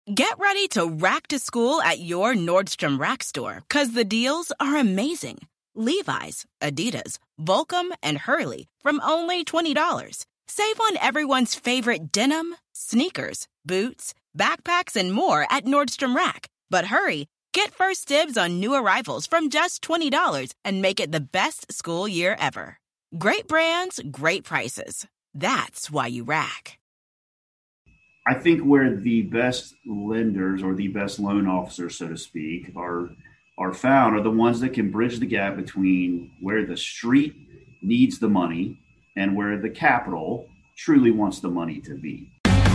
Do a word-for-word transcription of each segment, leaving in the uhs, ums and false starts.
Get ready to rack to school at your Nordstrom Rack store because the deals are amazing. Levi's, Adidas, Volcom, and Hurley from only twenty dollars. Save on everyone's favorite denim, sneakers, boots, backpacks, and more at Nordstrom Rack. But hurry, get first dibs on new arrivals from just twenty dollars and make it the best school year ever. Great brands, great prices. That's why you rack. I think where the best lenders or the best loan officers, so to speak, are are found are the ones that can bridge the gap between where the street needs the money and where the capital truly wants the money to be.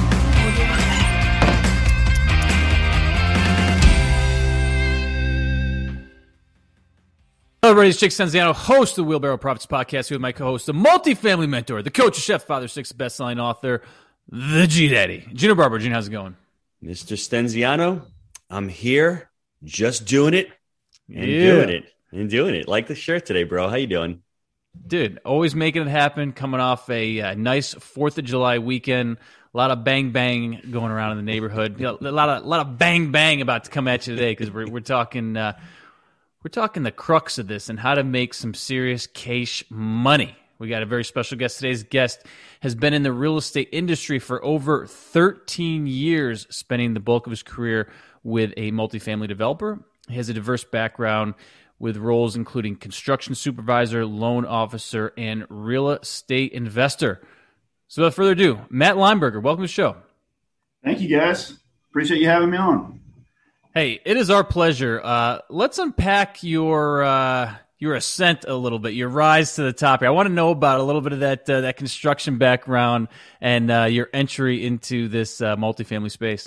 Hello, everybody. It's Jake Stenziano, host of the Wheelbarrow Profits Podcast, here with my co-host, the multifamily mentor, the coach, chef, father, six, best-selling author, the G-Daddy, Gino Barber. Gino, how's it going? Mister Stenziano, I'm here, just doing it and yeah. doing it and doing it. Like the shirt today, bro. How you doing? Dude, always making it happen, coming off a uh, nice fourth of July weekend. A lot of bang-bang going around in the neighborhood. You know, a lot of a lot of bang-bang about to come at you today because we're, we're talking uh, we're talking the crux of this and how to make some serious cash money. We got a very special guest. Today's guest has been in the real estate industry for over thirteen years, spending the bulk of his career with a multifamily developer. He has a diverse background with roles including construction supervisor, loan officer, and real estate investor. So without further ado, Matt Lineberger, welcome to the show. Thank you, guys. Appreciate you having me on. Hey, it is our pleasure. Uh, let's unpack your uh, your ascent a little bit, your rise to the top here. I want to know about a little bit of that uh, that construction background and uh, your entry into this uh, multifamily space.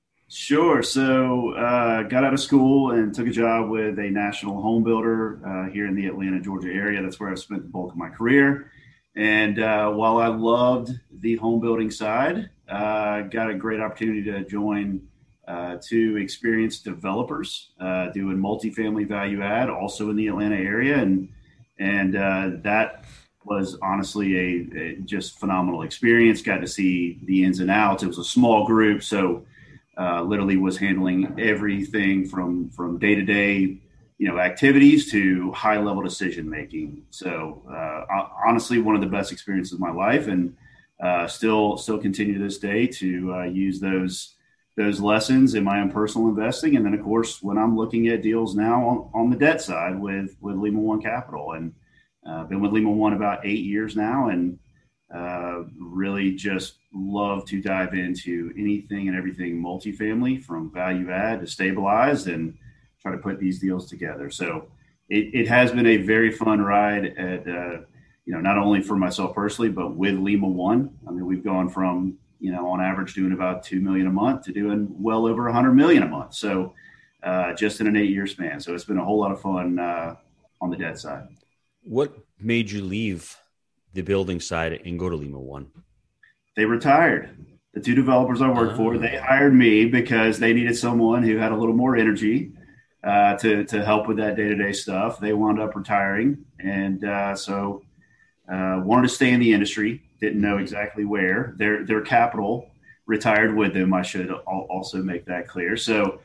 Sure. So uh, got out of school and took a job with a national home builder uh, here in the Atlanta, Georgia area. That's where I've spent the bulk of my career. And uh, while I loved the home building side, uh, got a great opportunity to join uh, two experienced developers uh, doing multifamily value add, also in the Atlanta area. And and uh, that was honestly a, a just phenomenal experience. Got to see the ins and outs. It was a small group, so uh, literally was handling everything from from day to day, you know, activities to high level decision making. So uh, honestly, one of the best experiences of my life, and uh, still still continue to this day to uh, use those those lessons in my own personal investing. And then, of course, when I'm looking at deals now on, on the debt side with with Lima One Capital, and uh, been with Lima One about eight years now, and uh, really just love to dive into anything and everything multifamily, from value add to stabilized, and try to put these deals together. So it, it has been a very fun ride at, uh, you know, not only for myself personally, but with Lima One. I mean, we've gone from, you know, on average doing about two million a month to doing well over a hundred million a month. So uh, just in an eight year span. So it's been a whole lot of fun uh, on the debt side. What made you leave the building side and go to Lima One? They retired. The two developers I worked uh, for, they hired me because they needed someone who had a little more energy Uh, to to help with that day-to-day stuff. They wound up retiring, and uh, so uh, wanted to stay in the industry. Didn't know exactly where. Their their capital retired with them. I should al- also make that clear. So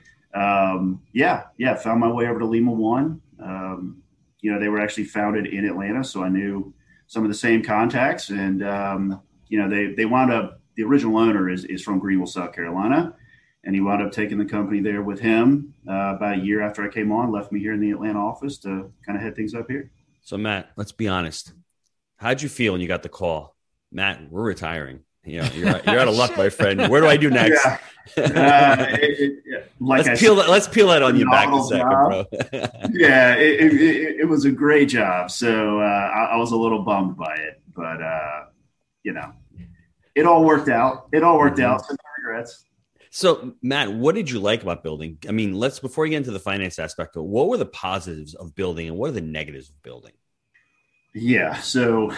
um, yeah, yeah, found my way over to Lima One. Um, you know, they were actually founded in Atlanta, so I knew some of the same contacts. And um, you know, they they wound up. The original owner is is from Greenville, South Carolina. And he wound up taking the company there with him uh, about a year after I came on, left me here in the Atlanta office to kind of head things up here. So, Matt, let's be honest. How'd you feel when you got the call? Matt, we're retiring. You know, you're, you're out of luck, my friend. Where do I do next? Yeah. Uh, it, it, yeah. Like let's, peel that, let's peel that onion back a second, job. bro. yeah, it, it, it was a great job. So uh, I, I was a little bummed by it. But, uh, you know, it all worked out. It all worked mm-hmm. out. So no regrets. So, Matt, what did you like about building? I mean, let's, before you get into the finance aspect, what were the positives of building and what are the negatives of building? Yeah. So,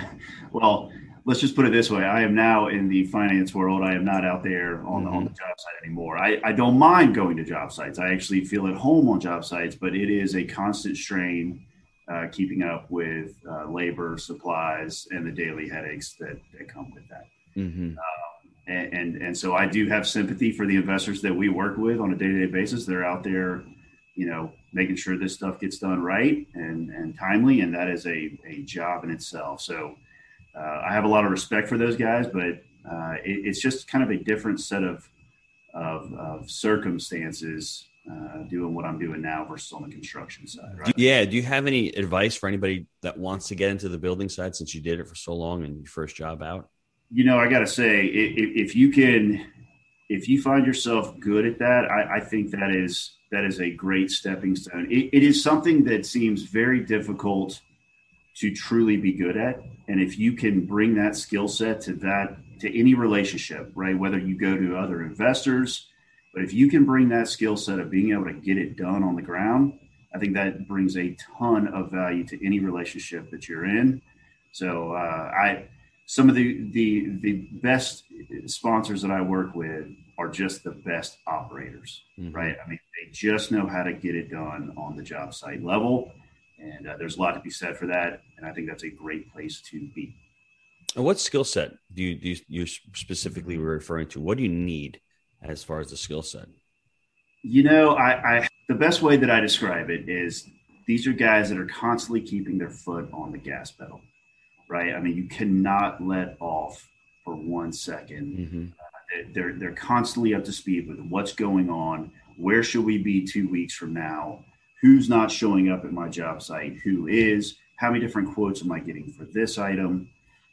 well, let's just put it this way. I am now in the finance world. I am not out there on, mm-hmm. the, on the job site anymore. I, I don't mind going to job sites. I actually feel at home on job sites, but it is a constant strain uh, keeping up with uh, labor, supplies, and the daily headaches that, that come with that. Mm-hmm. Um, and, and and so I do have sympathy for the investors that we work with on a day-to-day basis. They're out there, you know, making sure this stuff gets done right and and timely, and that is a a job in itself. So uh, I have a lot of respect for those guys, but uh, it, it's just kind of a different set of of, of circumstances uh, doing what I'm doing now versus on the construction side. Right? Yeah. Do you have any advice for anybody that wants to get into the building side since you did it for so long and your first job out? You know, I got to say, if, if you can, if you find yourself good at that, I, I think that is that is a great stepping stone. It, it is something that seems very difficult to truly be good at, and if you can bring that skill set to that to any relationship, right? Whether you go to other investors, but if you can bring that skill set of being able to get it done on the ground, I think that brings a ton of value to any relationship that you're in. So uh, I. Some of the, the the best sponsors that I work with are just the best operators, mm-hmm. right? I mean, they just know how to get it done on the job site level, and uh, there's a lot to be said for that. And I think that's a great place to be. And what skill set do you, do you, you specifically were referring to? What do you need as far as the skill set? You know, I, I the best way that I describe it is these are guys that are constantly keeping their foot on the gas pedal. Right. I mean, you cannot let off for one second. Mm-hmm. Uh, they're they're constantly up to speed with what's going on. Where should we be two weeks from now? Who's not showing up at my job site? Who is? How many different quotes am I getting for this item?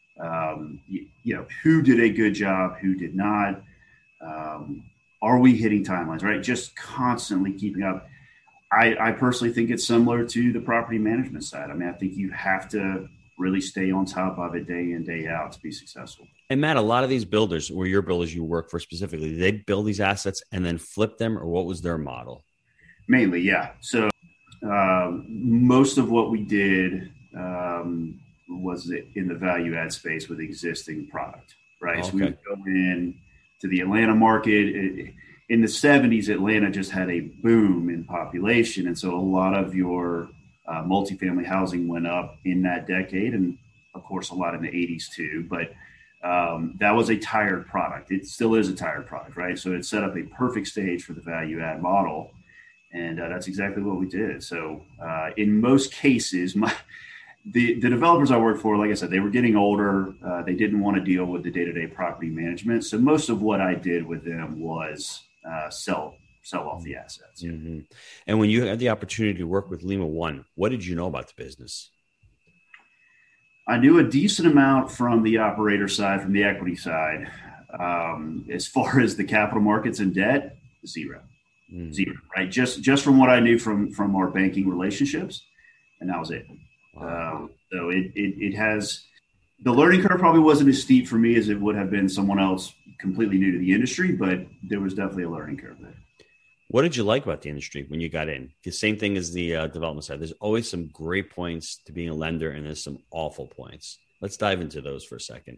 Um, you, you know, who did a good job? Who did not? Um, are we hitting timelines? Right. Just constantly keeping up. I, I personally think it's similar to the property management side. I mean, I think you have to really stay on top of it day in, day out to be successful. And Matt, a lot of these builders, or your builders you work for specifically, they build these assets and then flip them, or what was their model? Mainly, yeah. So uh, most of what we did um, was in the value add space with existing product, right? Okay. So we would go in to the Atlanta market. It, in the seventies, Atlanta just had a boom in population. And so a lot of your Uh, multifamily housing went up in that decade, and of course a lot in the eighties too, but um, that was a tired product. It still is a tired product, right? So it set up a perfect stage for the value add model, and uh, that's exactly what we did. So uh, in most cases, my the, the developers I worked for, like I said, they were getting older. Uh, they didn't want to deal with the day-to-day property management. So most of what I did with them was uh, sell sell off the assets. Mm-hmm. And when you had the opportunity to work with Lima One, what did you know about the business? I knew a decent amount from the operator side, from the equity side. Um, as far as the capital markets and debt, zero, mm-hmm. zero, right? Just, just from what I knew from, from our banking relationships, and that was it. Wow. Um, so it, it, it has, the learning curve probably wasn't as steep for me as it would have been someone else completely new to the industry, but there was definitely a learning curve there. What did you like about the industry when you got in? The same thing as the uh, development side. There's always some great points to being a lender, and there's some awful points. Let's dive into those for a second.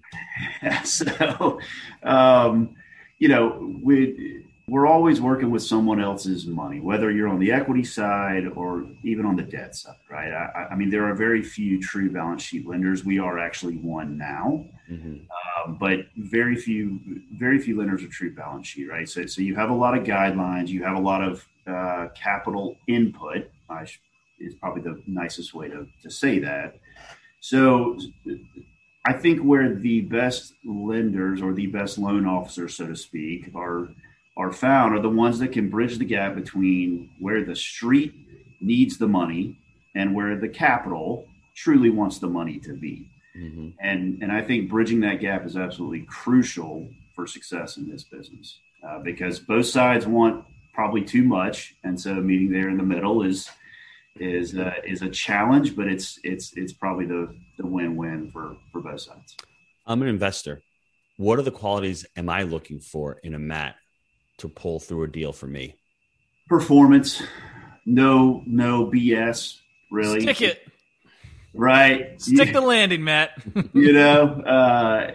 so, um, you know, we, we're always working with someone else's money, whether you're on the equity side or even on the debt side, right? I, I mean, there are very few true balance sheet lenders. We are actually one now, mm-hmm. um, but very few, very few lenders are true balance sheet, right? So, so you have a lot of guidelines, you have a lot of uh, capital input, I sh- is probably the nicest way to, to say that. So I think where the best lenders or the best loan officers, so to speak, are are found are the ones that can bridge the gap between where the street needs the money and where the capital truly wants the money to be. Mm-hmm. And and I think bridging that gap is absolutely crucial for success in this business uh, because both sides want probably too much. And so meeting there in the middle is is uh, is a challenge, but it's it's it's probably the, the win-win for, for both sides. I'm an investor. What are the qualities am I looking for in a Matt to pull through a deal for me? Performance, no, no B S, really. Stick it. Right. Stick you, the landing, Matt. you know, uh,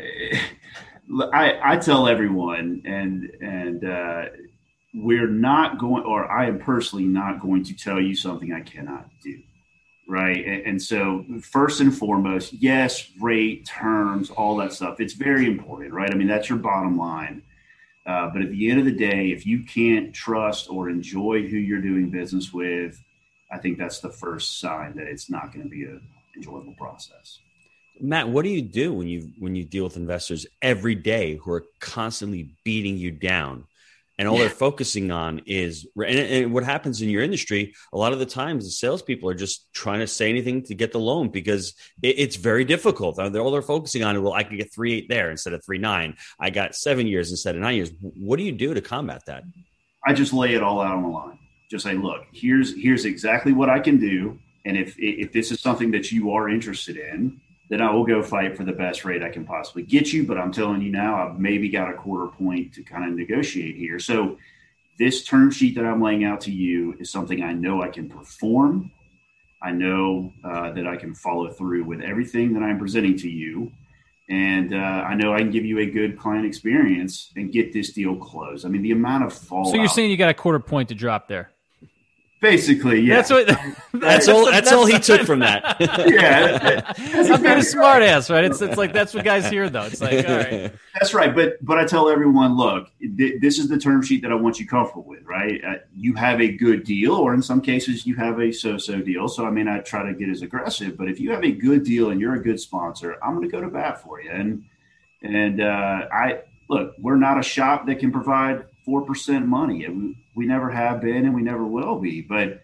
I, I tell everyone and, and, uh, we're not going, or I am personally not going to tell you something I cannot do. right? And, and so first and foremost, yes, rate, terms, all that stuff. It's very important, right? I mean, that's your bottom line. Uh, but at the end of the day, if you can't trust or enjoy who you're doing business with, I think that's the first sign that it's not going to be an enjoyable process. Matt, what do you do when you when you deal with investors every day who are constantly beating you down, and all yeah. they're focusing on is and, and what happens in your industry? A lot of the times, the salespeople are just trying to say anything to get the loan because it, it's very difficult. They're, all they're focusing on is, well, I can get three eight there instead of three nine. I got seven years instead of nine years. What do you do to combat that? I just lay it all out on the line. Just say, look, here's here's exactly what I can do, and if if this is something that you are interested in, then I will go fight for the best rate I can possibly get you. But I'm telling you now, I've maybe got a quarter point to kind of negotiate here. So this term sheet that I'm laying out to you is something I know I can perform. I know uh, that I can follow through with everything that I'm presenting to you. And uh, I know I can give you a good client experience and get this deal closed. I mean, the amount of fallout. So you're saying you got a quarter point to drop there? Basically, yeah. That's what. That's, that's all. That's, that's all he took from that. Yeah, I'm being a smart ass, right? It's it's like that's what guys hear, though. It's like, all right. That's right. But but I tell everyone, look, th- this is the term sheet that I want you comfortable with, right? Uh, you have a good deal, or in some cases, you have a so-so deal. So I may not try to get as aggressive, but if you have a good deal and you're a good sponsor, I'm going to go to bat for you. And and uh, I look, we're not a shop that can provide four percent money. We, we never have been and we never will be. But,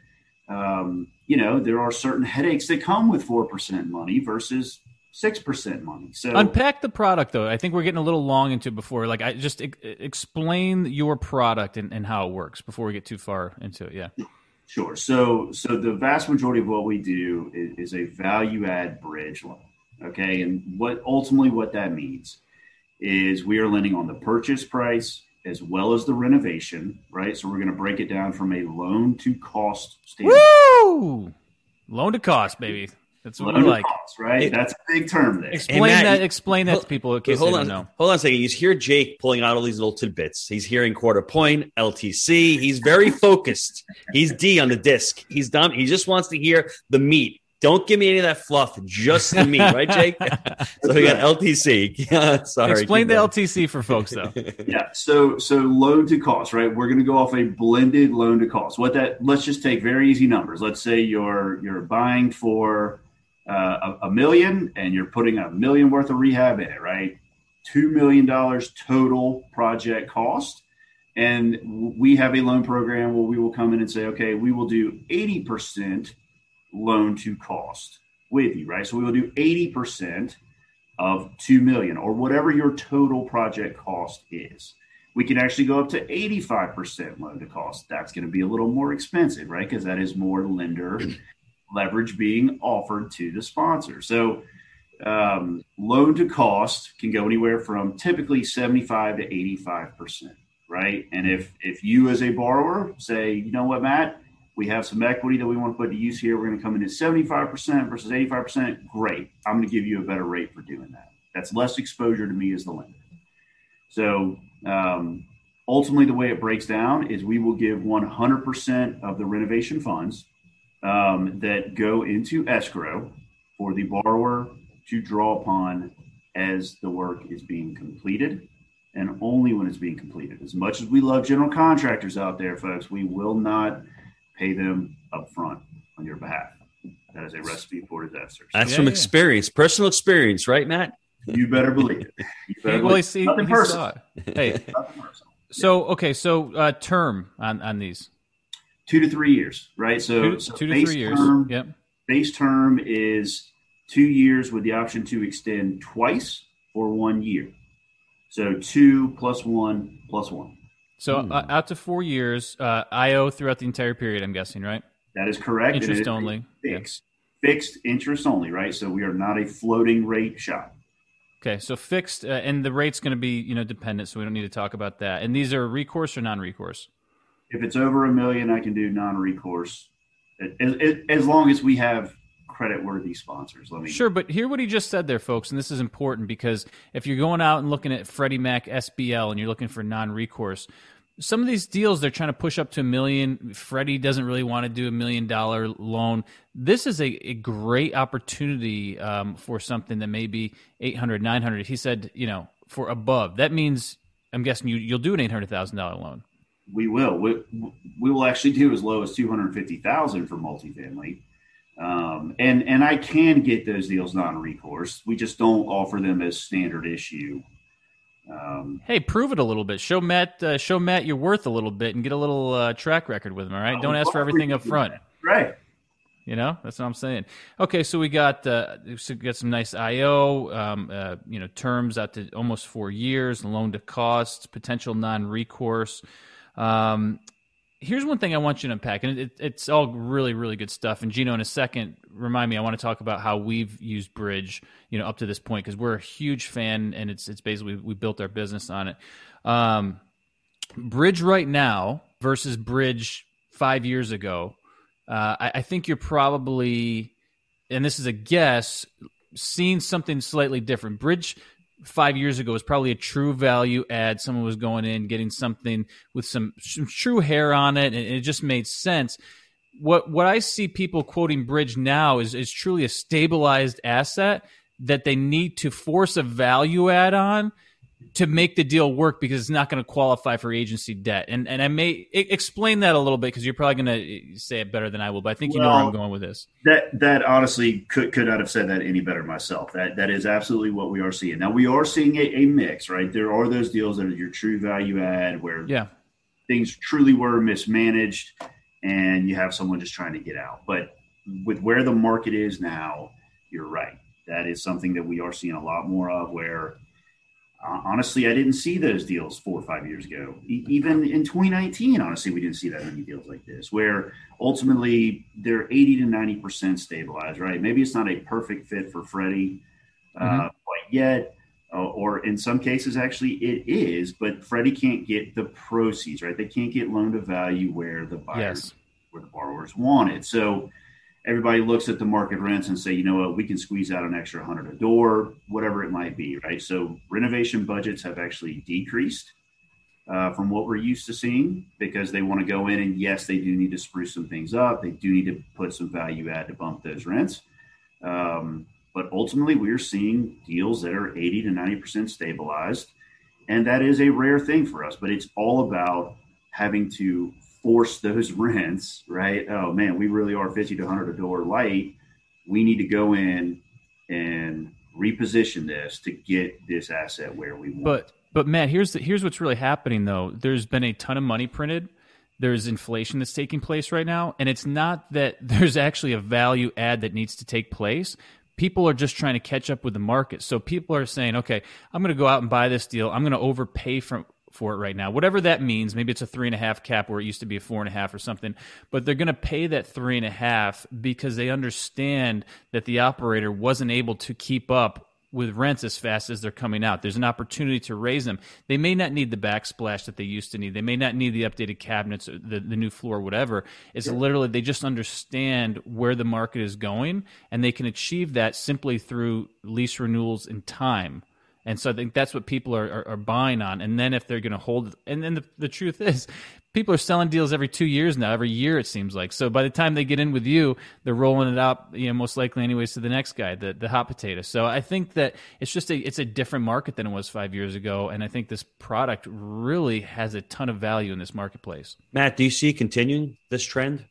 um, you know, there are certain headaches that come with four percent money versus six percent money. So unpack the product, though. I think we're getting a little long into it before. Like, I just e- explain your product and, and how it works before we get too far into it. Yeah. Sure. So so the vast majority of what we do is, is a value add bridge loan. Okay. And what ultimately what that means is we are lending on the purchase price as well as the renovation, right? So we're going to break it down from a loan to cost standpoint. Woo! Loan to cost, baby. That's what loan we like. Cost, right? Hey, that's a big term there. Explain hey, Matt, that. Explain that to people in case hold they on, don't know. Hold on a second. You hear Jake pulling out all these little tidbits. He's hearing quarter point, L T C. He's very focused. He's D on the disc. He's done. He just wants to hear the meat. Don't give me any of that fluff, just the meat, right, Jake? So we got L T C. Yeah, sorry. Explain the L T C for folks, though. Yeah, so so loan to cost, right? We're going to go off a blended loan to cost. What that? Let's just take very easy numbers. Let's say you're you're buying for uh, a, a million, and you're putting a million worth of rehab in it, right? Two million dollars total project cost, and we have a loan program where we will come in and say, okay, we will do eighty percent loan to cost with you, right? So we will do eighty percent of two million or whatever your total project cost is. We can actually go up to eighty-five percent loan to cost. That's going to be a little more expensive, right? Because that is more lender leverage being offered to the sponsor. So um, loan to cost can go anywhere from typically seventy-five to eighty-five percent, right? And if if you as a borrower say, you know what, Matt, we have some equity that we want to put to use here. We're going to come in at seventy-five percent versus eighty-five percent. Great. I'm going to give you a better rate for doing that. That's less exposure to me as the lender. So um, ultimately, the way it breaks down is we will give one hundred percent of the renovation funds um, that go into escrow for the borrower to draw upon as the work is being completed, and only when it's being completed. As much as we love general contractors out there, folks, we will not pay them up front on your behalf. That is a recipe for disaster. That's yeah, from yeah. experience, personal experience, right, Matt? You better believe it. You better Hey, well, believe he, he, Nothing he personal. saw it. Hey, Nothing personal. so okay, so uh, term on, on these Two to three years, right? So two, so two to base three years. Term, Yep. Base term is two years with the option to extend twice or one year. So two plus one plus one. So Hmm. uh, out to four years, uh, I O throughout the entire period. I'm guessing, right? That is correct. Interest It is only. Fixed. Fixed interest only, right? So we are not a floating rate shop. Okay, so fixed, uh, and the rate's going to be, you know, dependent, so we don't need to talk about that. And these are recourse or non-recourse? If it's over a million, I can do non-recourse, as, as, as long as we have credit-worthy sponsors. Let me Sure, but hear what he just said there, folks, and this is important because if you're going out and looking at Freddie Mac S B L and you're looking for non-recourse, some of these deals, they're trying to push up to a million. Freddie doesn't really want to do a million dollar loan. This is a, a great opportunity um, for something that may be eight hundred, nine hundred. He said, you know, for above. That means, I'm guessing you, you'll do an eight hundred thousand dollars loan. We will. We, we will actually do as low as two hundred fifty thousand dollars for multifamily. Um, and, and I can get those deals non-recourse. We just don't offer them as standard issue. Um, hey, prove it a little bit. Show Matt, uh, show Matt your worth a little bit, and get a little uh, track record with him. All right, don't ask for everything up front. Right. You know, that's what I'm saying. Okay, so we got uh, so we got some nice I O. Um, uh, you know, terms out to almost four years, loan to cost, potential non-recourse. Um, here's one thing I want you to unpack, and it, it's all really, really good stuff. And Gino, in a second, remind me, I want to talk about how we've used Bridge, you know, up to this point, because we're a huge fan, and it's it's basically we built our business on it. Um, Bridge right now versus Bridge five years ago, uh, I, I think you're probably, and this is a guess, seeing something slightly different. Bridge five years ago was probably a true value add. Someone was going in, getting something with some, some true hair on it, and it just made sense. What what I see people quoting Bridge now is, is truly a stabilized asset that they need to force a value add on to make the deal work, because it's not going to qualify for agency debt. And and I may I- explain that a little bit, because you're probably going to say it better than I will, but I think you well, know where I'm going with this. That that honestly could could not have said that any better myself. That that is absolutely what we are seeing. Now, we are seeing a, a mix, right? There are those deals that are your true value add where yeah. things truly were mismanaged and you have someone just trying to get out. But with where the market is now, you're right. That is something that we are seeing a lot more of, where uh, honestly, I didn't see those deals four or five years ago. E- even in twenty nineteen, honestly, we didn't see that many deals like this, where ultimately they're eighty to ninety percent stabilized, right? Maybe it's not a perfect fit for Freddie uh, Mm-hmm. quite yet, uh, or in some cases, actually it is, but Freddie can't get the proceeds, right? They can't get loan to value where the buyers, Yes. where the borrowers want it. So everybody looks at the market rents and say, you know what, we can squeeze out an extra hundred a door, whatever it might be, right? So renovation budgets have actually decreased uh, from what we're used to seeing, because they want to go in and yes, they do need to spruce some things up. They do need to put some value add to bump those rents. Um, but ultimately we're seeing deals that are eighty to ninety percent stabilized. And that is a rare thing for us, but it's all about having to force those rents, right? Oh man, we really are fifty to one hundred a door light. We need to go in and reposition this to get this asset where we want. But but Matt, here's the, here's what's really happening though. There's been a ton of money printed. There's inflation that's taking place right now, and it's not that there's actually a value add that needs to take place. People are just trying to catch up with the market. So people are saying, okay, I'm going to go out and buy this deal. I'm going to overpay for for it right now, whatever that means. Maybe it's a three and a half cap where it used to be a four and a half or something, but they're going to pay that three and a half because they understand that the operator wasn't able to keep up with rents as fast as they're coming out. There's an opportunity to raise them. They may not need the backsplash that they used to need. They may not need the updated cabinets, or the, the new floor, whatever. It's yeah. literally, they just understand where the market is going, and they can achieve that simply through lease renewals in time. And so I think that's what people are, are, are buying on. And then if they're going to hold, and then the, the truth is, people are selling deals every two years now, every year it seems like. So by the time they get in with you, they're rolling it up, you know, most likely anyways to the next guy, the the hot potato. So I think that it's just a it's a different market than it was five years ago. And I think this product really has a ton of value in this marketplace. Matt, do you see continuing this trend?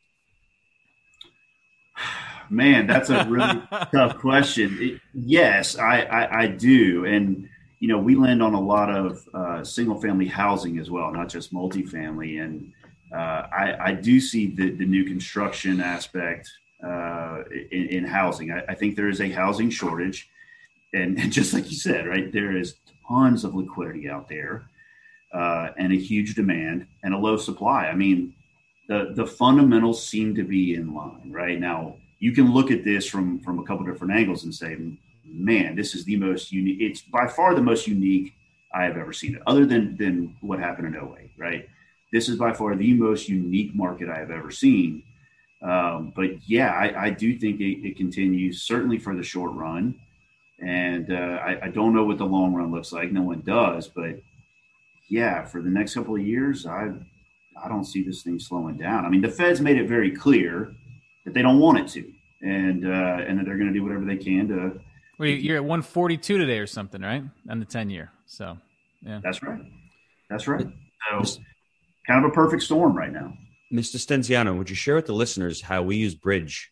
Man, that's a really tough question. It, yes, I, I, I do. And, you know, we lend on a lot of uh, single family housing as well, not just multifamily. And uh, I, I do see the, the new construction aspect uh, in, in housing. I, I think there is a housing shortage. And, and just like you said, right, there is tons of liquidity out there uh, and a huge demand and a low supply. I mean, the, the fundamentals seem to be in line right now. You can look at this from, from a couple different angles and say, man, this is the most unique. It's by far the most unique I have ever seen it, other than, than what happened in oh eight, right? This is by far the most unique market I have ever seen. Um, but yeah, I, I do think it, it continues, certainly for the short run. And uh, I, I don't know what the long run looks like. No one does. But yeah, for the next couple of years, I I don't see this thing slowing down. I mean, the Fed's made it very clear that they don't want it to, and uh, and that they're going to do whatever they can to. Well, you're at one forty-two today or something, right? On the ten-year. So, yeah. That's right. That's right. So, kind of a perfect storm right now. Mister Stenziano, would you share with the listeners how we use Bridge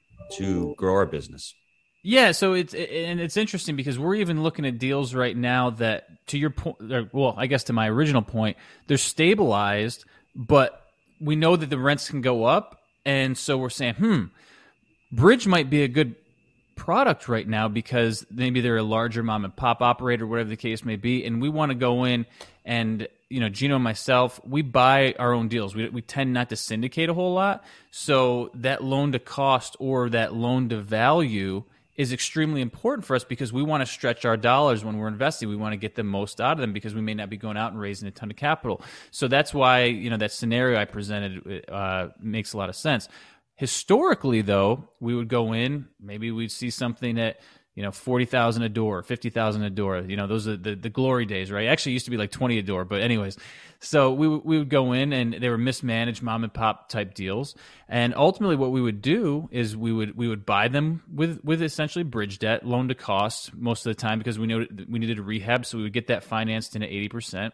to grow our business? Yeah, so it's and it's interesting because we're even looking at deals right now that, to your point, well, I guess to my original point, they're stabilized, but we know that the rents can go up, and so we're saying, hmm, Bridge might be a good product right now because maybe they're a larger mom and pop operator, whatever the case may be, and we want to go in and, you know, Gino and myself, we buy our own deals. We we tend not to syndicate a whole lot, so that loan to cost or that loan to value is extremely important for us because we want to stretch our dollars when we're investing. We want to get the most out of them because we may not be going out and raising a ton of capital. So that's why, you know, that scenario I presented uh, makes a lot of sense. Historically, though, we would go in, maybe we'd see something at, you know, forty thousand a door, fifty thousand a door. You know, those are the, the glory days, right? Actually, it used to be like twenty a door, but anyways. So we we would go in, and they were mismanaged mom and pop type deals. And ultimately, what we would do is we would we would buy them with with essentially bridge debt, loan to cost most of the time because we knew we needed a rehab, so we would get that financed in at eighty percent.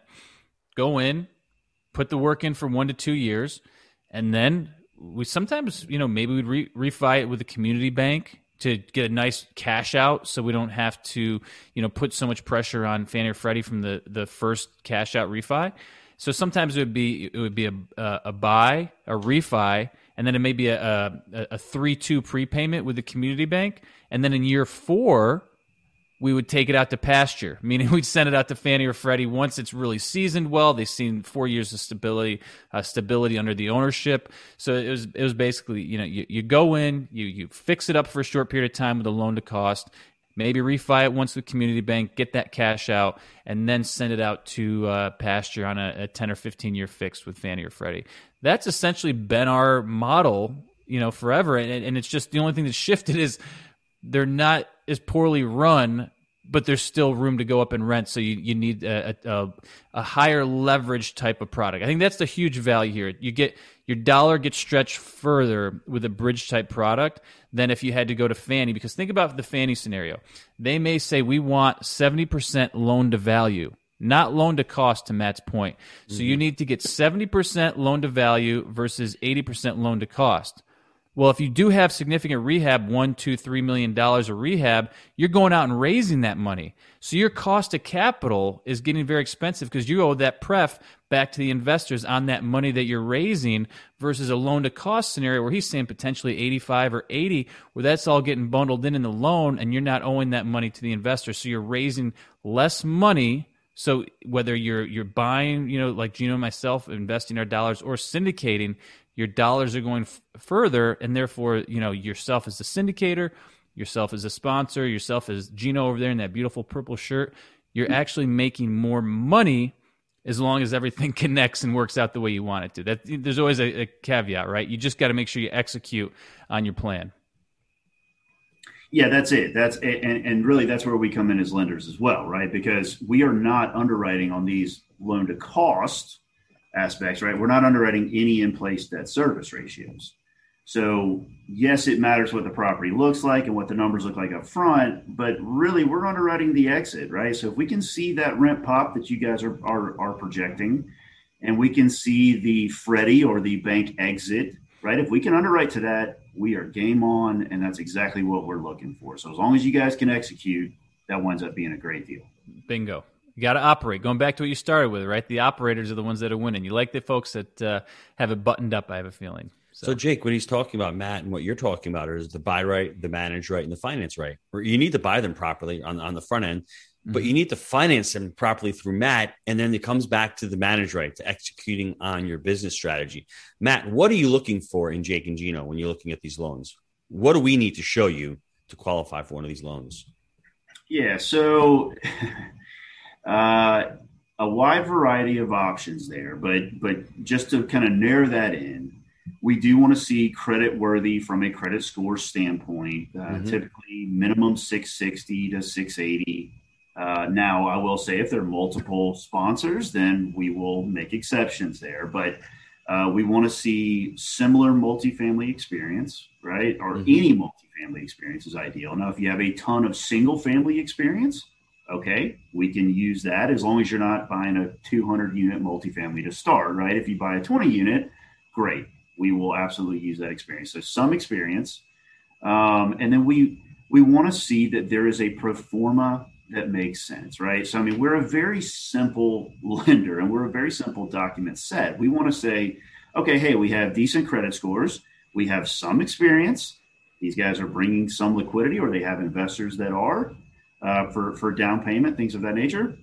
Go in, put the work in for one to two years, and then we sometimes, you know, maybe we'd re- refi it with a community bank to get a nice cash out so we don't have to, you know, put so much pressure on Fannie or Freddie from the, the first cash out refi. So sometimes it would be it would be a, a, a buy, a refi, and then it may be a, a, a three two prepayment with the community bank. And then in year four, we would take it out to pasture, meaning we'd send it out to Fannie or Freddie once it's really seasoned well. They've seen four years of stability, uh, stability under the ownership. So it was it was basically, you know, you, you go in, you you fix it up for a short period of time with a loan to cost, maybe refi it once with community bank, get that cash out, and then send it out to uh, pasture on a, a ten or fifteen year fix with Fannie or Freddie. That's essentially been our model, you know, forever. And, and it's just the only thing that shifted is they're not as poorly run, but there's still room to go up in rent. So you, you need a, a, a higher leverage type of product. I think that's the huge value here. You get your dollar gets stretched further with a bridge type product than if you had to go to Fannie. Because think about the Fannie scenario. They may say we want seventy percent loan to value, not loan to cost, to Matt's point. So mm-hmm. you need to get seventy percent loan to value versus eighty percent loan to cost. Well, if you do have significant rehab, one, two, three million dollars of rehab, you're going out and raising that money. So your cost of capital is getting very expensive because you owe that pref back to the investors on that money that you're raising versus a loan to cost scenario where he's saying potentially eighty-five or eighty, where that's all getting bundled in in the loan and you're not owing that money to the investor. So you're raising less money. So whether you're you're buying, you know, like Gino and myself, investing our dollars or syndicating, your dollars are going f- further, and therefore, you know, yourself as a syndicator, yourself as a sponsor, yourself as Gino over there in that beautiful purple shirt, you're actually making more money as long as everything connects and works out the way you want it to. That there's always a, a caveat, right? You just got to make sure you execute on your plan. Yeah, that's it. That's it. And, and really that's where we come in as lenders as well, right? Because we are not underwriting on these loan to cost aspects, right? We're not underwriting any in-place debt service ratios. So yes, it matters what the property looks like and what the numbers look like up front, but really we're underwriting the exit, right? So if we can see that rent pop that you guys are are, are projecting, and we can see the Freddie or the bank exit, right? If we can underwrite to that, we are game on, and that's exactly what we're looking for. So as long as you guys can execute, that winds up being a great deal. Bingo. You got to operate. Going back to what you started with, right? The operators are the ones that are winning. You like the folks that uh, have it buttoned up, I have a feeling. So. so, Jake, what he's talking about, Matt, and what you're talking about is the buy right, the manage right, and the finance right. You need to buy them properly on, on the front end, mm-hmm. but you need to finance them properly through Matt, and then it comes back to the manage right, to executing on your business strategy. Matt, what are you looking for in Jake and Gino when you're looking at these loans? What do we need to show you to qualify for one of these loans? Yeah, so... Uh, a wide variety of options there, but but just to kind of narrow that in, we do want to see credit worthy from a credit score standpoint, uh, mm-hmm. typically minimum six sixty to six eighty. Uh, now, I will say if there are multiple sponsors, then we will make exceptions there. But Uh, we want to see similar multifamily experience, right? Or Mhm. any multifamily experience is ideal. Now, if you have a ton of single family experience, okay, we can use that as long as you're not buying a two hundred unit multifamily to start, right? If you buy a twenty unit, great. We will absolutely use that experience. So some experience. Um, and then we, we want to see that there is a pro forma that makes sense, right? So, I mean, we're a very simple lender and we're a very simple document set. We want to say, okay, hey, we have decent credit scores. We have some experience. These guys are bringing some liquidity, or they have investors that are uh, for, for down payment, things of that nature.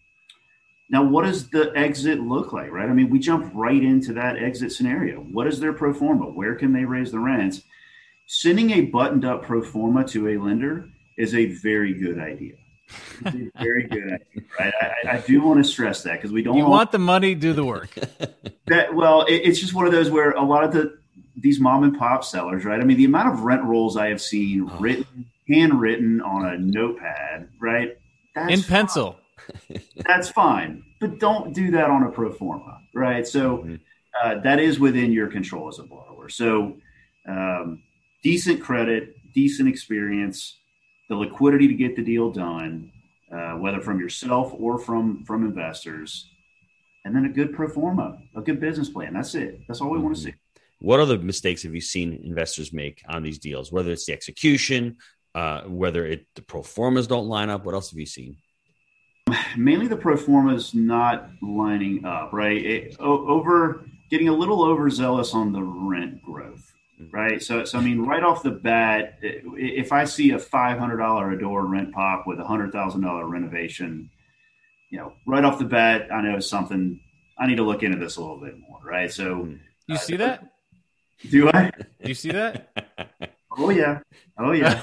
Now, what does the exit look like, right? I mean, we jump right into that exit scenario. What is their pro forma? Where can they raise the rents? Sending a buttoned up pro forma to a lender is a very good idea. It's a very good idea, right? I, I do want to stress that because we don't You all, want the money, do the work. that. Well, it, it's just one of those where a lot of the these mom and pop sellers, right? I mean, the amount of rent rolls I have seen written, handwritten on a notepad, right? That's In pencil. Fine. That's fine, but don't do that on a pro forma, right? So uh, that is within your control as a borrower. So um, decent credit, decent experience, the liquidity to get the deal done, uh, whether from yourself or from from investors, and then a good pro forma, a good business plan. That's it. That's all we mm-hmm. want to see. What other mistakes have you seen investors make on these deals? Whether it's the execution, uh, whether it the pro formas don't line up. What else have you seen? Mainly the pro formas not lining up, right? It, o- over getting a little overzealous on the rent growth. Right. So, so I mean, right off the bat, if I see a five hundred dollars a door rent pop with a one hundred thousand dollars renovation, you know, right off the bat, I know something, I need to look into this a little bit more. Right. So you see uh, that? Do I? Do you see that? Oh, yeah. Oh, yeah.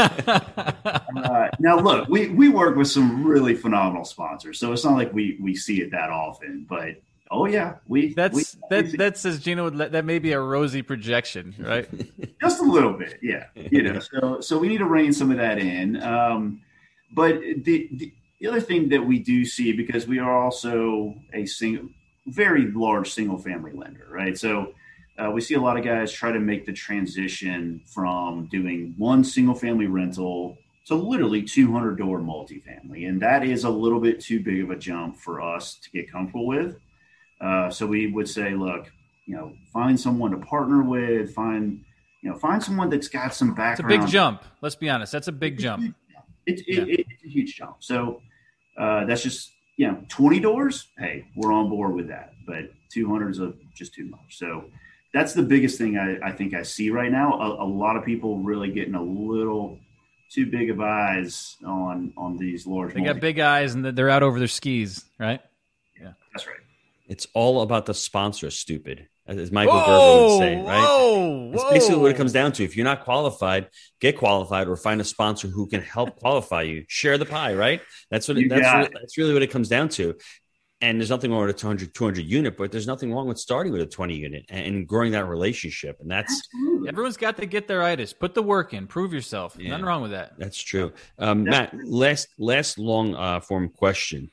uh, now, look, we, we work with some really phenomenal sponsors. So it's not like we, we see it that often, but oh yeah, we that's we, that we that says Gino that may be a rosy projection, right? Just a little bit, yeah. You know, so so we need to rein some of that in. Um, but the, the the other thing that we do see, because we are also a single, very large single family lender, right? So uh, we see a lot of guys try to make the transition from doing one single family rental to literally two hundred door multifamily, and that is a little bit too big of a jump for us to get comfortable with. Uh, so we would say, look, you know, find someone to partner with, find, you know, find someone that's got some background. It's a big jump. Let's be honest. That's a big it's jump. A it's, yeah. it, it's a huge jump. So uh, that's just, you know, twenty doors. Hey, we're on board with that. But two hundred is a, just too much. So that's the biggest thing I, I think I see right now. A, a lot of people really getting a little too big of eyes on, on these large. They multi- got big eyes and they're out over their skis, right? Yeah, that's right. It's all about the sponsor, stupid, as Michael whoa, Gerber would say, right? Whoa, That's whoa. basically what it comes down to. If you're not qualified, get qualified or find a sponsor who can help qualify you. Share the pie, right? That's what it, that's really, that's really what it comes down to. And there's nothing wrong with a two hundred, two hundred unit, but there's nothing wrong with starting with a twenty unit and growing that relationship. And that's Absolutely. Everyone's got to get their itis. Put the work in. Prove yourself. Yeah, nothing wrong with that. That's true. Um, Matt, last last long uh, form question.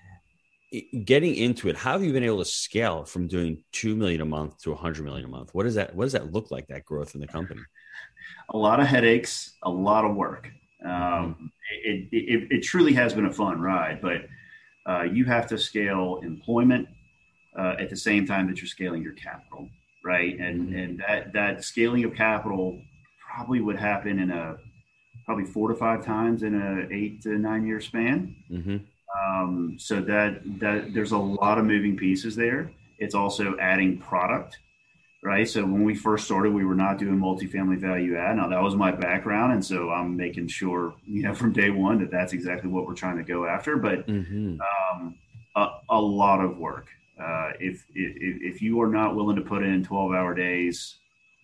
Getting into it, how have you been able to scale from doing two million a month to a hundred million a month? What does that What does that look like? That growth in the company? A lot of headaches, a lot of work. Um, it, it, it truly has been a fun ride, but uh, you have to scale employment uh, at the same time that you're scaling your capital, right? And mm-hmm. and that that scaling of capital probably would happen in a probably four to five times in a eight to nine year span. Mm-hmm. Um, so that, that there's a lot of moving pieces there. It's also adding product, right? So when we first started, we were not doing multifamily value add. Now that was my background. And so I'm making sure, you know, from day one that that's exactly what we're trying to go after, but, mm-hmm. um, a, a lot of work. Uh, if, if, if you are not willing to put in twelve hour days,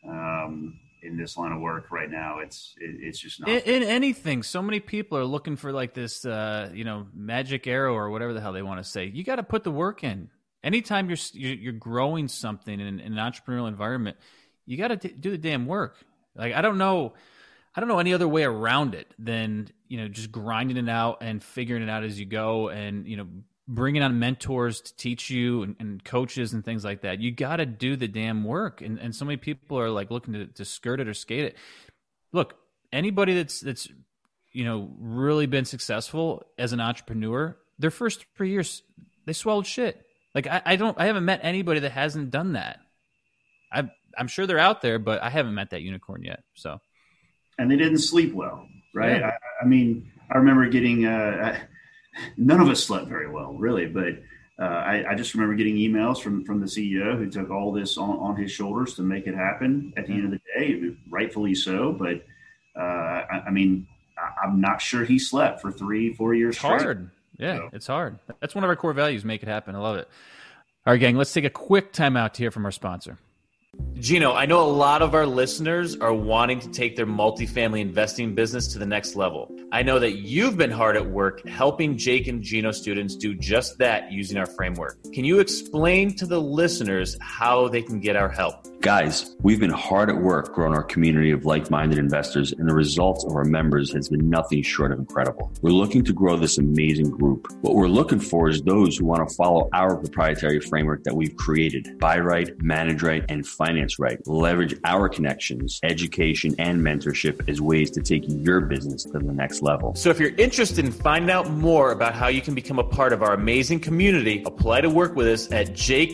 um, in this line of work right now, it's it, it's just not in, in anything. So many people are looking for like this, uh, you know, magic arrow or whatever the hell they want to say. You got to put the work in. Anytime you're you're growing something in, in an entrepreneurial environment, you got to do the damn work. Like I don't know, I don't know any other way around it than you know just grinding it out and figuring it out as you go, and you know bringing on mentors to teach you and, and coaches and things like that. You got to do the damn work. And, and so many people are like looking to, to skirt it or skate it. Look, anybody that's, that's, you know, really been successful as an entrepreneur, their first three years, they swallowed shit. Like I, I don't, I haven't met anybody that hasn't done that. I, I'm sure they're out there, but I haven't met that unicorn yet. So, and they didn't sleep well, right? Yeah. I, I mean, I remember getting, uh, none of us slept very well, really, but uh, I, I just remember getting emails from, from the C E O who took all this on, on his shoulders to make it happen at the end of the day, rightfully so. But uh, I, I mean, I, I'm not sure he slept for three, four years it's straight. hard. Yeah, So. it's hard. That's one of our core values, make it happen. I love it. All right, gang, let's take a quick time out to hear from our sponsor. Gino, I know a lot of our listeners are wanting to take their multifamily investing business to the next level. I know that you've been hard at work helping Jake and Gino students do just that using our framework. Can you explain to the listeners how they can get our help? Guys, we've been hard at work growing our community of like-minded investors, and the results of our members has been nothing short of incredible. We're looking to grow this amazing group. What we're looking for is those who want to follow our proprietary framework that we've created. Buy right, manage right, and finance right. Leverage our connections, education, and mentorship as ways to take your business to the next level. So if you're interested in finding out more about how you can become a part of our amazing community, apply to work with us at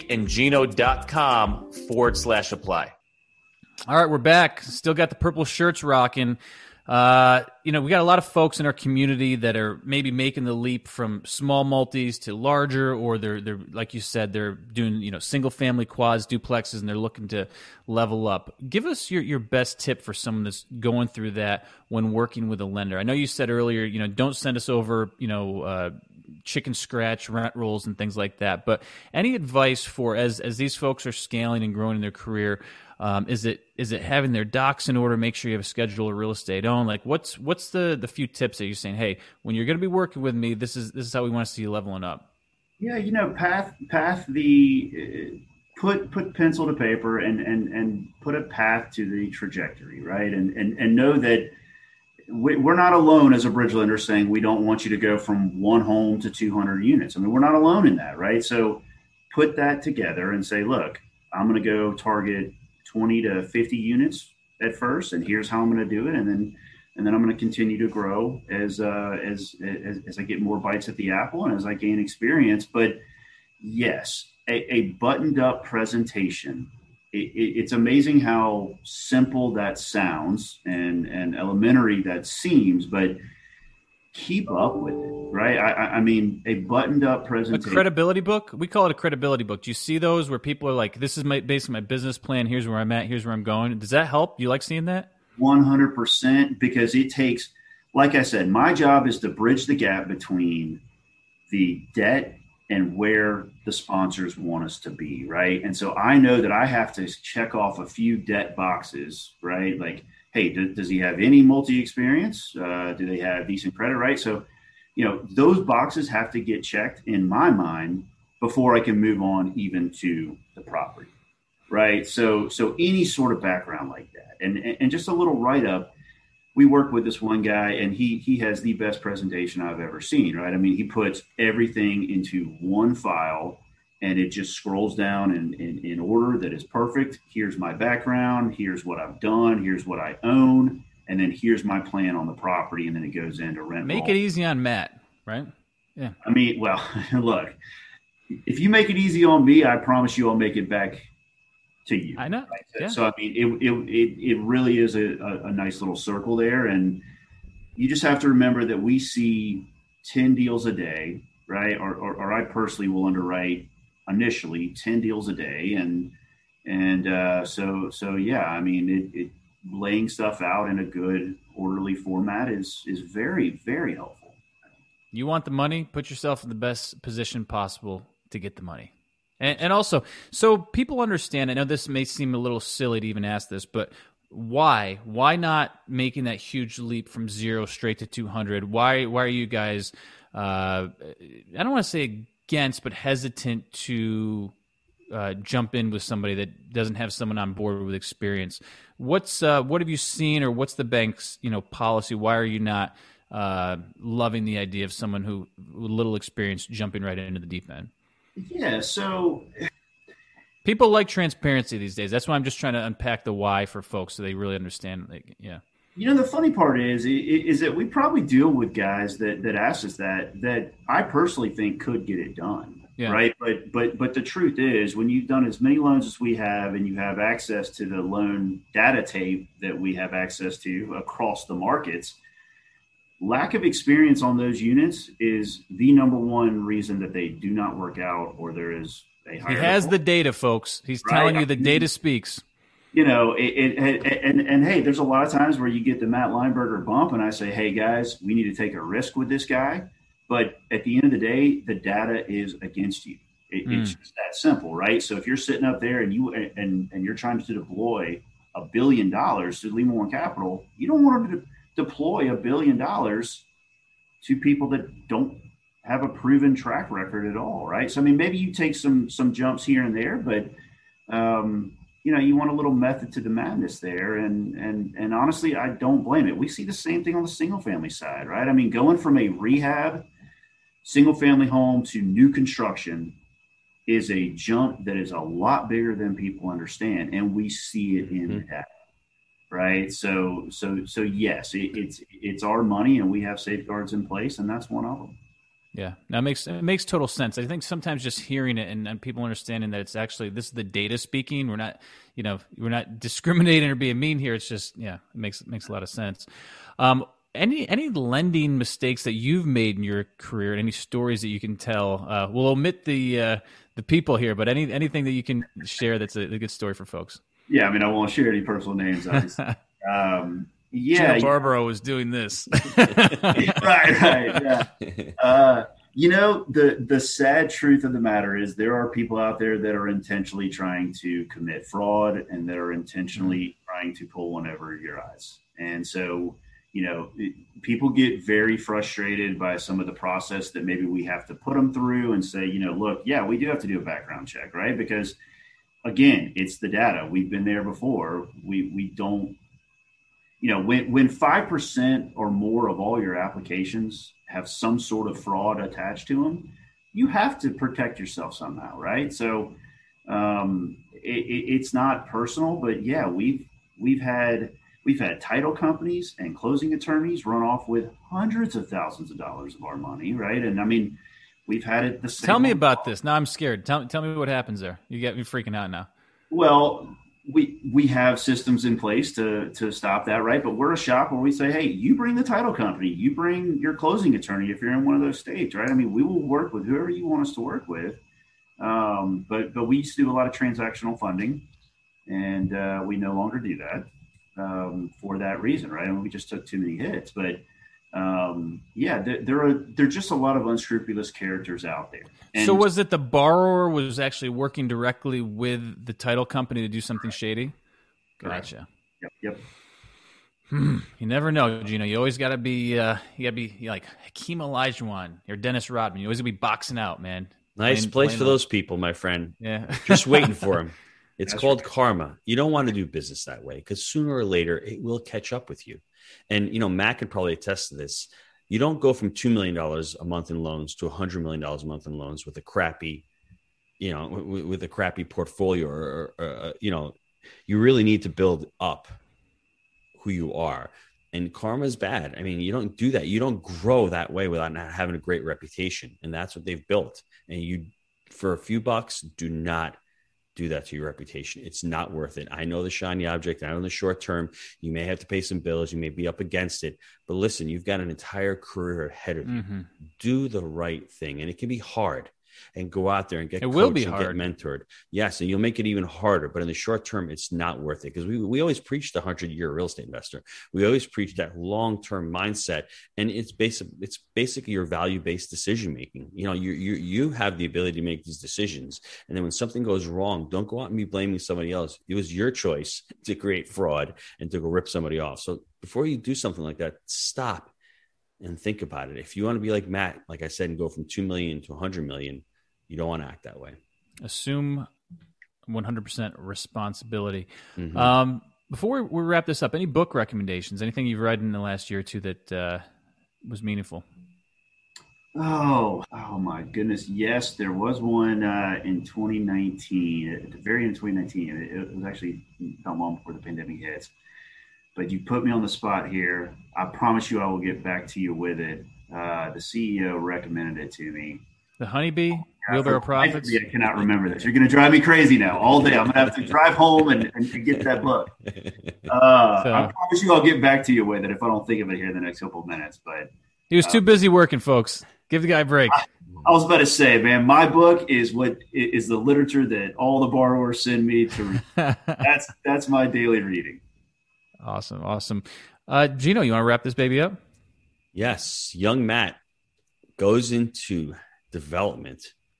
jakeandgino.com forward slash apply. All right, we're back. Still got the purple shirts rocking. Uh, you know, we got a lot of folks in our community that are maybe making the leap from small multis to larger, or they're they're like you said, they're doing, you know, single family quads, duplexes, and they're looking to level up. Give us your your best tip for someone that's going through that when working with a lender. I know you said earlier, you know, don't send us over, you know, uh, chicken scratch rent rolls and things like that. But any advice for as as these folks are scaling and growing in their career? Um, is it is it having their docs in order? Make sure you have a schedule of real estate owned. Like, what's what's the the few tips that you're saying? Hey, when you're going to be working with me, this is this is how we want to see you leveling up. Yeah, you know, path path the uh, put put pencil to paper and and and put a path to the trajectory, right? And and and know that we, we're not alone as a bridge lender saying we don't want you to go from one home to two hundred units. I mean, we're not alone in that, right? So put that together and say, look, I'm going to go target twenty to fifty units at first, and here's how I'm going to do it, and then and then I'm going to continue to grow as, uh, as as as I get more bites at the apple and as I gain experience. But yes, a, a buttoned up presentation. It, it, it's amazing how simple that sounds and and elementary that seems, but keep up with it, right? I, I mean, a buttoned up presentation. A credibility book? We call it a credibility book. Do you see those where people are like, this is my based on my business plan. Here's where I'm at. Here's where I'm going. Does that help? Do you like seeing that? one hundred percent, because it takes, like I said, my job is to bridge the gap between the debt and where the sponsors want us to be, right? And so I know that I have to check off a few debt boxes, right? Like, hey, do, does he have any multi experience? Uh, do they have decent credit, right? So, you know, those boxes have to get checked in my mind before I can move on even to the property, right? So, so any sort of background like that, and and just a little write up. We work with this one guy, and he he has the best presentation I've ever seen, right? I mean, he puts everything into one file, and it just scrolls down in, in, in order that is perfect. Here's my background. Here's what I've done. Here's what I own. And then here's my plan on the property. And then it goes into rent. Make roll. it easy on Matt, right? Yeah. I mean, well, look, if you make it easy on me, I promise you I'll make it back to you. I know. Right? Yeah. So, I mean, it, it, it, it really is a, a, a nice little circle there. And you just have to remember that we see ten deals a day, right? Or, or, or I personally will underwrite initially ten deals a day. And, and uh, so, so yeah, I mean, it, it laying stuff out in a good orderly format is, is very, very helpful. You want the money, put yourself in the best position possible to get the money. And, and also, so people understand, I know this may seem a little silly to even ask this, but why? Why not making that huge leap from zero straight to two hundred? Why, why are you guys, uh, I don't want to say against, but hesitant to uh, jump in with somebody that doesn't have someone on board with experience? What's uh, what have you seen, or what's the bank's you know policy? Why are you not uh, loving the idea of someone who with little experience jumping right into the deep end? Yeah, so people like transparency these days. That's why I'm just trying to unpack the why for folks so they really understand. Like, yeah. You know, the funny part is, is that we probably deal with guys that, that ask us that, that I personally think could get it done. Yeah. Right. But, but, but the truth is, when you've done as many loans as we have, and you have access to the loan data tape that we have access to across the markets, lack of experience on those units is the number one reason that they do not work out, or there is a higher. He has the data, folks. He's right? telling you the data speaks. You know, it, it, it, and, and hey, there's a lot of times where you get the Matt Lineberger bump, and I say, hey, guys, we need to take a risk with this guy. But at the end of the day, the data is against you. It, mm. It's just that simple, right? So if you're sitting up there and you and, and you're trying to deploy a billion dollars to Lima One Capital, you don't want to de- deploy a billion dollars to people that don't have a proven track record at all, right? So I mean, maybe you take some some jumps here and there, but um, you know, you want a little method to the madness there. And, and, and honestly, I don't blame it. We see the same thing on the single family side, right? I mean, going from a rehab single family home to new construction is a jump that is a lot bigger than people understand. And we see it in the data, right? So, so, so yes, it, it's, it's our money, and we have safeguards in place, and that's one of them. Yeah, that makes it makes total sense. I think sometimes just hearing it and, and people understanding that it's actually, this is the data speaking. We're not, you know, we're not discriminating or being mean here. It's just, yeah, it makes it makes a lot of sense. Um, any any lending mistakes that you've made in your career, and any stories that you can tell? Uh, we'll omit the uh, the people here, but any anything that you can share that's a, a good story for folks. Yeah, I mean, I won't share any personal names. um, Yeah, Gino Barbaro yeah. was doing this. right, right. Yeah. Uh, you know, the the sad truth of the matter is there are people out there that are intentionally trying to commit fraud, and that are intentionally trying to pull one over your eyes. And so, you know, it, people get very frustrated by some of the process that maybe we have to put them through, and say, you know, look, yeah, we do have to do a background check, right? Because again, it's the data. We've been there before. We we don't. You know, when, when five percent or more of all your applications have some sort of fraud attached to them, you have to protect yourself somehow, right? So um, it, it, it's not personal, but yeah, we've we've had we've had title companies and closing attorneys run off with hundreds of thousands of dollars of our money, right? And I mean, we've had it the same. Tell me about this. Now I'm scared. Tell tell me what happens there. You get me freaking out now. Well, we we have systems in place to to stop that, right? But we're a shop where we say, hey, you bring the title company, you bring your closing attorney if you're in one of those states, right? I mean, we will work with whoever you want us to work with. Um, but but we used to do a lot of transactional funding, and uh, we no longer do that um, for that reason, right? I mean, we just took too many hits. But um, yeah, there, there are there are just a lot of unscrupulous characters out there. And so was it the borrower was actually working directly with the title company to do something shady? Gotcha. Yep. Yep. Hmm. You never know, Gino. You always got to be, uh, you got to be you're like Hakeem Olajuwon or Dennis Rodman. You always got to be boxing out, man. Nice Playing, place playing for out. those people, my friend. Yeah. Just waiting for them. It's That's called right. karma. You don't want to do business that way, because sooner or later it will catch up with you. And, you know, Matt could probably attest to this. You don't go from two million dollars a month in loans to one hundred million dollars a month in loans with a crappy, you know, with, with a crappy portfolio or, or uh, you know, you really need to build up who you are. And karma is bad. I mean, you don't do that. You don't grow that way without not having a great reputation. And that's what they've built. And you, for a few bucks, do not do that to your reputation. It's not worth it. I know the shiny object. I know in the short term, you may have to pay some bills. You may be up against it. But listen, you've got an entire career ahead of you. Mm-hmm. Do the right thing. And it can be hard. And go out there and get It coached will be and hard. get mentored. Yes, and you'll make it even harder. But in the short term, it's not worth it, because we, we always preach the hundred-year real estate investor. We always preach that long-term mindset, and it's basic. It's basically your value-based decision making. You know, you you you have the ability to make these decisions, and then when something goes wrong, don't go out and be blaming somebody else. It was your choice to create fraud and to go rip somebody off. So before you do something like that, stop and think about it. If you want to be like Matt, like I said, and go from two million to one hundred million, you don't want to act that way. Assume one hundred percent responsibility. Mm-hmm. Um, before we wrap this up, any book recommendations? Anything you've read in the last year or two that uh, was meaningful? Oh, oh my goodness. Yes, there was one uh, in twenty nineteen, at the very end of twenty nineteen. It, it was actually not long before the pandemic hits. But you put me on the spot here. I promise you I will get back to you with it. Uh, the C E O recommended it to me. The Honeybee? Wheelbarrow Profits? I cannot remember this. You're going to drive me crazy now all day. I'm going to have to drive home and, and get that book. Uh, so, I promise you I'll get back to you with it if I don't think of it here in the next couple of minutes. But he was too uh, busy working, folks. Give the guy a break. I, I was about to say, man, my book is what is the literature that all the borrowers send me to read. that's that's my daily reading. Awesome, awesome. Uh, Gino, you want to wrap this baby up? Yes. Young Matt goes into development.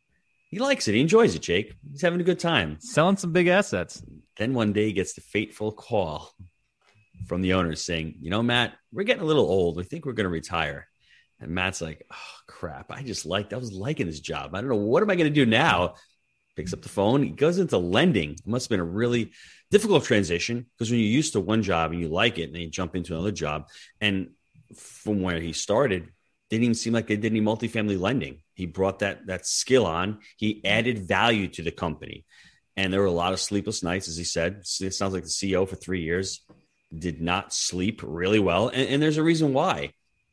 He likes it. He enjoys it, Jake. He's having a good time. Selling some big assets. Then one day he gets the fateful call from the owners saying, you know, Matt, we're getting a little old. We think we're going to retire. And Matt's like, oh, crap. I just liked, I was liking this job. I don't know. What am I going to do now? Picks up the phone. He goes into lending. It must have been a really difficult transition because when you're used to one job and you like it and then you jump into another job. And from where he started, didn't even seem like they did any multifamily lending. He brought that, that skill on. He added value to the company. And there were a lot of sleepless nights, as he said. It sounds like the C E O for three years did not sleep really well. And, and there's a reason why.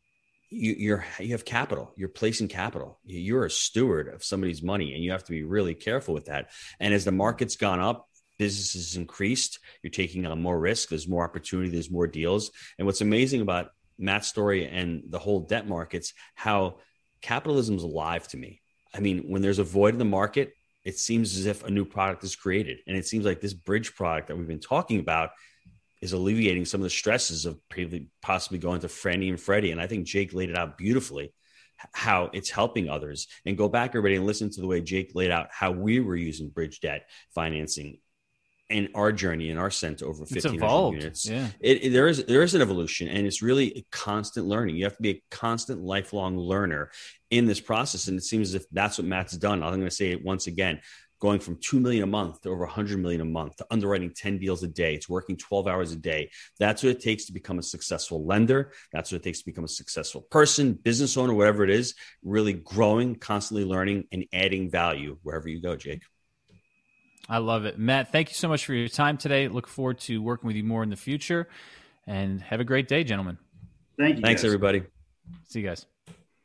You, you're you have capital. You're placing capital. You're a steward of somebody's money, and you have to be really careful with that. And as the market's gone up, business has increased. You're taking on more risk. There's more opportunity. There's more deals. And what's amazing about Matt's story and the whole debt markets, how capitalism's alive to me. I mean, when there's a void in the market, it seems as if a new product is created. And it seems like this bridge product that we've been talking about is alleviating some of the stresses of possibly going to Fannie and Freddie. And I think Jake laid it out beautifully, how it's helping others. And go back, everybody, and listen to the way Jake laid out how we were using bridge debt financing in our journey in our center over fifteen hundred units. Yeah. It, it, there is there is an evolution, and it's really a constant learning. You have to be a constant lifelong learner in this process. And it seems as if that's what Matt's done. I'm going to say it once again. Going from two million a month to over one hundred million a month to underwriting ten deals a day. It's working twelve hours a day. That's what it takes to become a successful lender. That's what it takes to become a successful person, business owner, whatever it is, really growing, constantly learning and adding value wherever you go, Jake. I love it. Matt, thank you so much for your time today. Look forward to working with you more in the future, and have a great day, gentlemen. Thank you. Thanks, guys. everybody. See you guys.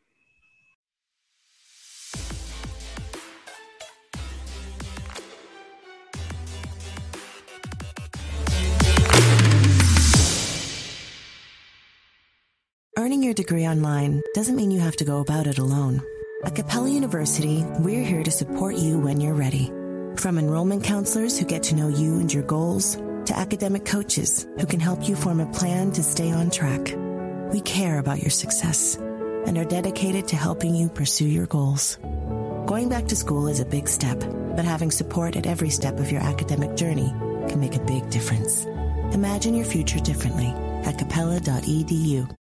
Earning your degree online doesn't mean you have to go about it alone. At Capella University, we're here to support you when you're ready. From enrollment counselors who get to know you and your goals, to academic coaches who can help you form a plan to stay on track. We care about your success and are dedicated to helping you pursue your goals. Going back to school is a big step, but having support at every step of your academic journey can make a big difference. Imagine your future differently at capella dot e d u.